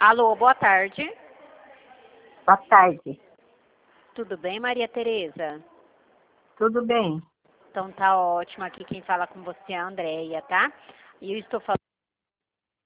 Alô, boa tarde. Boa tarde. Tudo bem, Maria Tereza? Tudo bem? Então tá ótimo. Aqui quem fala com você é a Andréia, tá? E eu estou falando